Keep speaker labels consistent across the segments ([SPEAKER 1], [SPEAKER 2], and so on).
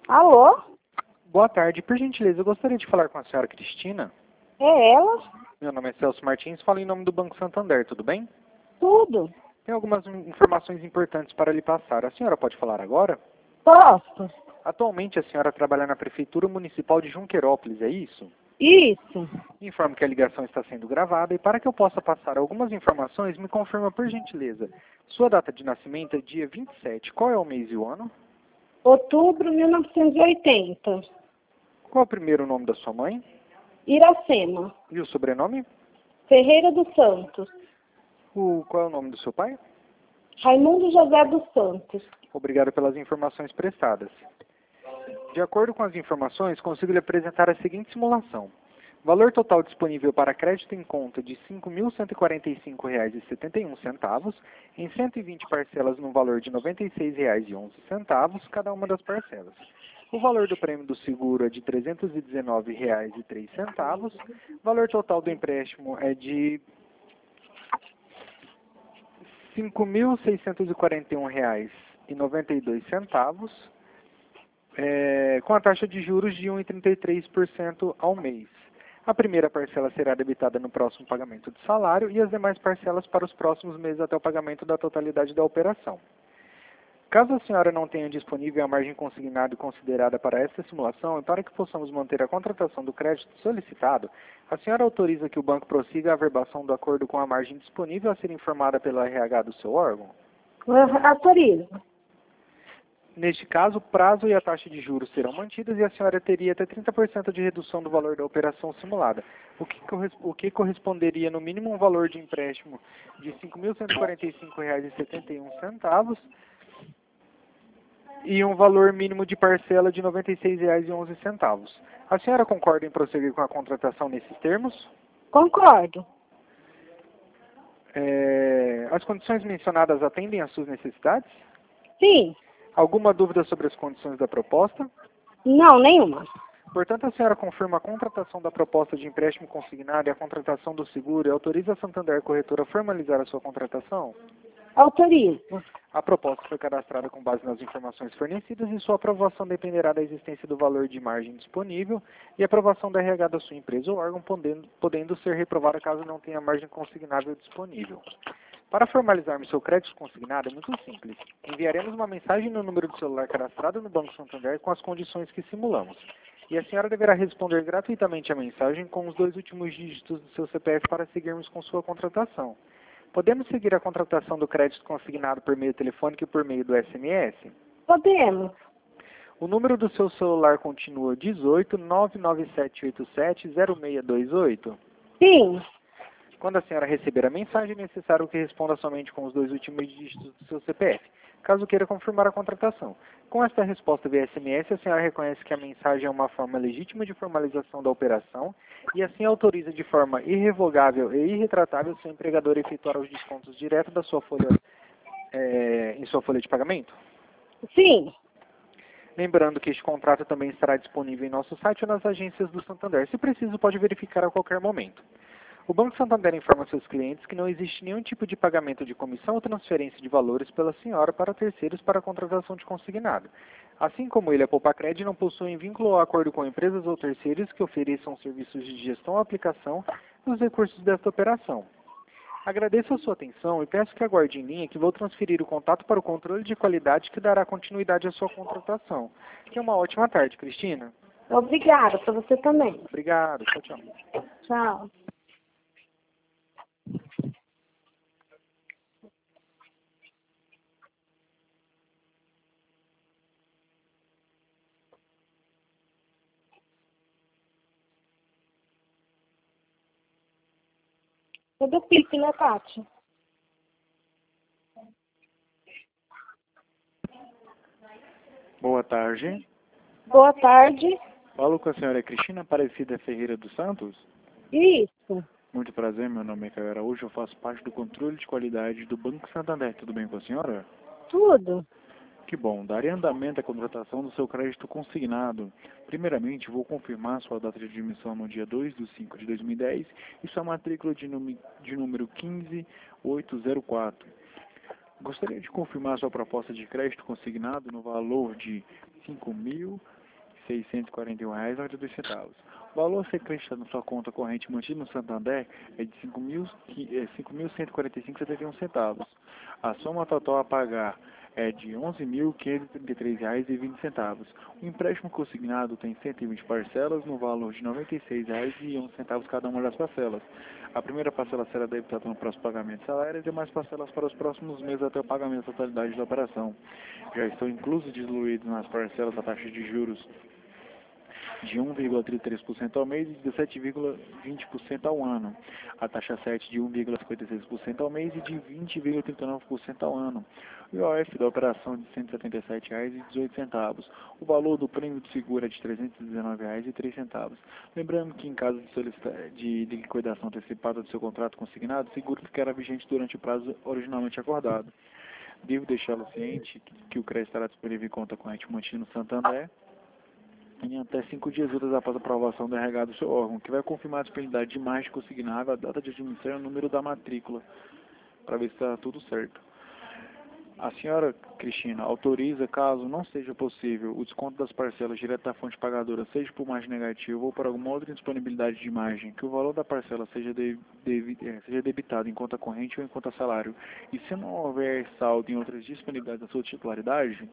[SPEAKER 1] Alô?
[SPEAKER 2] Boa tarde. Por gentileza, eu gostaria de falar com a senhora Cristina.
[SPEAKER 1] É ela?
[SPEAKER 2] Meu nome é Celso Martins, falo em nome do Banco Santander, tudo bem?
[SPEAKER 1] Tudo.
[SPEAKER 2] Tenho algumas informações importantes para lhe passar. A senhora pode falar agora?
[SPEAKER 1] Posso?
[SPEAKER 2] Atualmente a senhora trabalha na Prefeitura Municipal de Junquerópolis, é isso?
[SPEAKER 1] Isso.
[SPEAKER 2] Informo que a ligação está sendo gravada e para que eu possa passar algumas informações, me confirma por gentileza. Sua data de nascimento é dia 27. Qual é o mês e o ano?
[SPEAKER 1] Outubro 1980.
[SPEAKER 2] Qual é o primeiro nome da sua mãe?
[SPEAKER 1] Iracema.
[SPEAKER 2] E o sobrenome?
[SPEAKER 1] Ferreira dos Santos.
[SPEAKER 2] Qual é o nome do seu pai?
[SPEAKER 1] Raimundo José dos Santos.
[SPEAKER 2] Obrigado pelas informações prestadas. De acordo com as informações, consigo lhe apresentar a seguinte simulação. Valor total disponível para crédito em conta de R$ 5.145,71, em 120 parcelas no valor de R$ 96,11, cada uma das parcelas. O valor do prêmio do seguro é de R$ 319,03. Valor total do empréstimo é de R$ 5.641,92, com a taxa de juros de 1,33% ao mês. A primeira parcela será debitada no próximo pagamento de salário e as demais parcelas para os próximos meses até o pagamento da totalidade da operação. Caso a senhora não tenha disponível a margem consignada e considerada para esta simulação e para que possamos manter a contratação do crédito solicitado, a senhora autoriza que o banco prossiga a averbação do acordo com a margem disponível a ser informada pelo RH do seu órgão?
[SPEAKER 1] Autorizo.
[SPEAKER 2] Neste caso, o prazo e a taxa de juros serão mantidas e a senhora teria até 30% de redução do valor da operação simulada, o que corresponderia no mínimo um valor de empréstimo de R$ 5.145,71 e um valor mínimo de parcela de R$ 96,11. A senhora concorda em prosseguir com a contratação nesses termos?
[SPEAKER 1] Concordo.
[SPEAKER 2] As condições mencionadas atendem às suas necessidades?
[SPEAKER 1] Sim.
[SPEAKER 2] Alguma dúvida sobre as condições da proposta?
[SPEAKER 1] Não, nenhuma.
[SPEAKER 2] Portanto, a senhora confirma a contratação da proposta de empréstimo consignado e a contratação do seguro e autoriza a Santander Corretora a formalizar a sua contratação?
[SPEAKER 1] Autorizo.
[SPEAKER 2] A proposta foi cadastrada com base nas informações fornecidas e sua aprovação dependerá da existência do valor de margem disponível e aprovação da RH da sua empresa ou órgão, podendo ser reprovada caso não tenha margem consignável disponível. Para formalizarmos seu crédito consignado é muito simples. Enviaremos uma mensagem no número de celular cadastrado no Banco Santander com as condições que simulamos. E a senhora deverá responder gratuitamente a mensagem com os 2 últimos dígitos do seu CPF para seguirmos com sua contratação. Podemos seguir a contratação do crédito consignado por meio telefônico e por meio do SMS?
[SPEAKER 1] Podemos.
[SPEAKER 2] O número do seu celular continua 18 99787 0628?
[SPEAKER 1] Sim.
[SPEAKER 2] Quando a senhora receber a mensagem, é necessário que responda somente com os 2 últimos dígitos do seu CPF, caso queira confirmar a contratação. Com esta resposta via SMS, a senhora reconhece que a mensagem é uma forma legítima de formalização da operação e assim autoriza de forma irrevogável e irretratável seu empregador a efetuar os descontos direto da sua folha, em sua folha de pagamento?
[SPEAKER 1] Sim.
[SPEAKER 2] Lembrando que este contrato também estará disponível em nosso site ou nas agências do Santander. Se preciso, pode verificar a qualquer momento. O Banco Santander informa seus clientes que não existe nenhum tipo de pagamento de comissão ou transferência de valores pela senhora para terceiros para a contratação de consignado. Assim como ele, a Poupacred não possuem vínculo ou acordo com empresas ou terceiros que ofereçam serviços de gestão ou aplicação dos recursos desta operação. Agradeço a sua atenção e peço que aguarde em linha que vou transferir o contato para o controle de qualidade que dará continuidade à sua contratação. Tenha uma ótima tarde, Cristina.
[SPEAKER 1] Obrigada, para você também.
[SPEAKER 2] Obrigado. Tchau, tchau.
[SPEAKER 1] Tchau. É do pique, né, Tati?
[SPEAKER 2] Boa tarde.
[SPEAKER 1] Boa tarde.
[SPEAKER 2] Falo com a senhora Cristina Aparecida Ferreira dos Santos.
[SPEAKER 1] Isso.
[SPEAKER 2] Muito prazer, meu nome é Caio Araújo, eu faço parte do controle de qualidade do Banco Santander. Tudo bem com a senhora?
[SPEAKER 1] Tudo.
[SPEAKER 2] Que bom. Darei andamento à contratação do seu crédito consignado. Primeiramente, vou confirmar sua data de admissão no dia 2/5/2010 e sua matrícula de número 15804. Gostaria de confirmar sua proposta de crédito consignado no valor de R$
[SPEAKER 3] R$ 5.641,92. O valor a ser acrescentado na sua conta corrente mantida no Santander é de R$ 5.145,71. A soma total a pagar é de R$ 11.533,20. O empréstimo consignado tem 120 parcelas no valor de R$ 96,11 cada uma das parcelas. A primeira parcela será debitada no próximo pagamento de salário e demais parcelas para os próximos meses até o pagamento da totalidade da operação. Já estão inclusos diluídos nas parcelas a taxa de juros de 1,33% ao mês e de 17,20% ao ano. A taxa 7 de 1,56% ao mês e de 20,39% ao ano. O IOF da operação de R$ 177,18. O valor do prêmio de seguro é de R$ 319,03. Lembrando que em caso de liquidação antecipada do seu contrato consignado, o seguro ficará vigente durante o prazo originalmente acordado. Devo deixá-lo ciente que o crédito estará disponível em conta corrente mantida no Santander em até 5 dias úteis após a aprovação do RH do seu órgão, que vai confirmar a disponibilidade de imagem consignável, a data de admissão e o número da matrícula, para ver se está tudo certo. A senhora Cristina autoriza, caso não seja possível, o desconto das parcelas direto da fonte pagadora, seja por margem negativa ou por alguma outra indisponibilidade de imagem, que o valor da parcela seja debitado em conta corrente ou em conta salário, e se não houver saldo em outras disponibilidades da sua titularidade?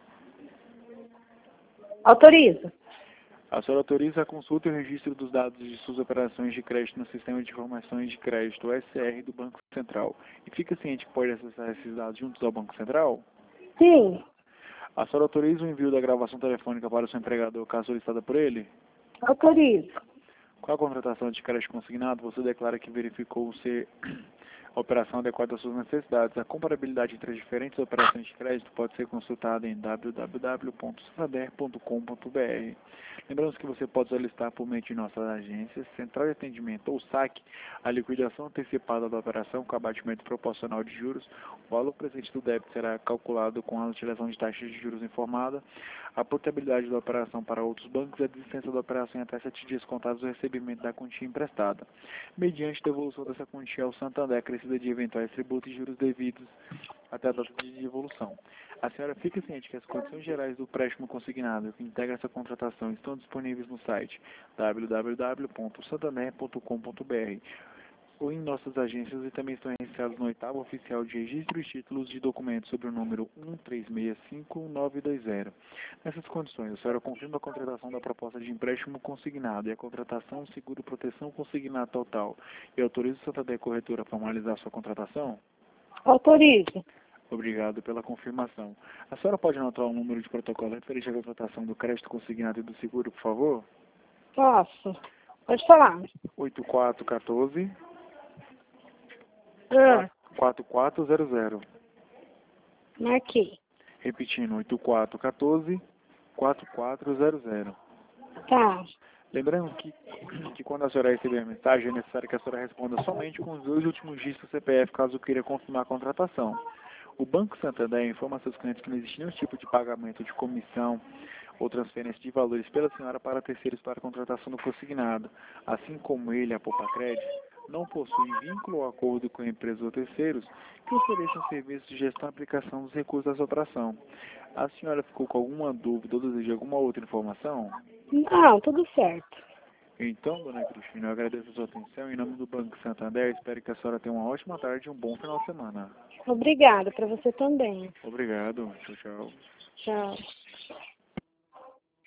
[SPEAKER 1] Autorizo.
[SPEAKER 3] A senhora autoriza a consulta e o registro dos dados de suas operações de crédito no Sistema de Informações de Crédito, SR, do Banco Central. E fica ciente que pode acessar esses dados juntos ao Banco Central?
[SPEAKER 1] Sim.
[SPEAKER 3] A senhora autoriza o envio da gravação telefônica para o seu empregador, caso solicitada por ele?
[SPEAKER 1] Autorizo.
[SPEAKER 3] Com a contratação de crédito consignado, você declara que verificou ser a operação adequada às suas necessidades. A comparabilidade entre as diferentes operações de crédito pode ser consultada em www.santander.com.br. Lembrando que você pode solicitar por meio de nossas agências, central de atendimento ou saque, a liquidação antecipada da operação com abatimento proporcional de juros. O valor presente do débito será calculado com a utilização de taxas de juros informada. A portabilidade da operação para outros bancos e a desistência da operação em até 7 dias contados do recebimento da quantia emprestada, mediante devolução dessa quantia ao Santander, acrescida de eventuais tributos e juros devidos até a data de devolução. A senhora fica ciente que as condições gerais do empréstimo consignado que integra essa contratação estão disponíveis no site www.santander.com.br ou em nossas agências e também estão registrados no 8º Oficial de Registro e Títulos de Documentos sobre o número 1365920. Nessas condições, a senhora confirma a contratação da proposta de empréstimo consignado e a contratação seguro proteção consignado total e autoriza o Santander Corretora a formalizar sua contratação?
[SPEAKER 1] Autorizo.
[SPEAKER 3] Obrigado pela confirmação. A senhora pode anotar o número de protocolo referente à contratação do crédito consignado e do seguro, por favor?
[SPEAKER 1] Posso. Pode falar.
[SPEAKER 3] 8414
[SPEAKER 1] Ah,
[SPEAKER 3] 4400.
[SPEAKER 1] marquei.
[SPEAKER 3] Repetindo, 8414 4400.
[SPEAKER 1] Tá.
[SPEAKER 3] Lembrando que quando a senhora receber a mensagem, é necessário que a senhora responda somente com os 2 últimos dígitos do CPF, caso queira confirmar a contratação. O Banco Santander informa a seus clientes que não existe nenhum tipo de pagamento de comissão ou transferência de valores pela senhora para terceiros para a contratação do consignado, assim como ele, a Poupa Crédito, não possui vínculo ou acordo com empresas ou terceiros que ofereçam serviços de gestão e aplicação dos recursos dessa operação. A senhora ficou com alguma dúvida ou deseja alguma outra informação?
[SPEAKER 1] Não, tudo certo.
[SPEAKER 3] Então, dona Cristina, eu agradeço a sua atenção. Em nome do Banco Santander, espero que a senhora tenha uma ótima tarde e um bom final de semana.
[SPEAKER 1] Obrigada, para você também.
[SPEAKER 3] Obrigado. Tchau, tchau.
[SPEAKER 1] Tchau.